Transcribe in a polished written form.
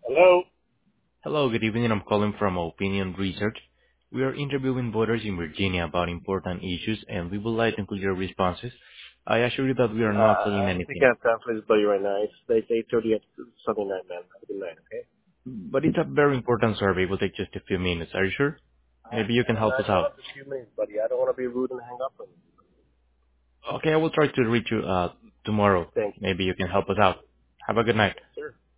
Hello? Hello, good evening. I'm calling from Opinion Research. We are interviewing voters in Virginia about important issues, and we would like to include your responses. I assure you that we are not selling I don't think I anything, have time for this buddy right now. It's 8:30 at Sunday night, man. Have a good night, okay? but it's a very important survey. It will take just a few minutes. Are you sure? Maybe you can I'm help not us doing out. it for a few minutes, buddy. I don't want to be rude and hang up on you. Okay, I will try to reach you tomorrow. Thank you. Maybe you can help us out. Have a good night. Yes, sir.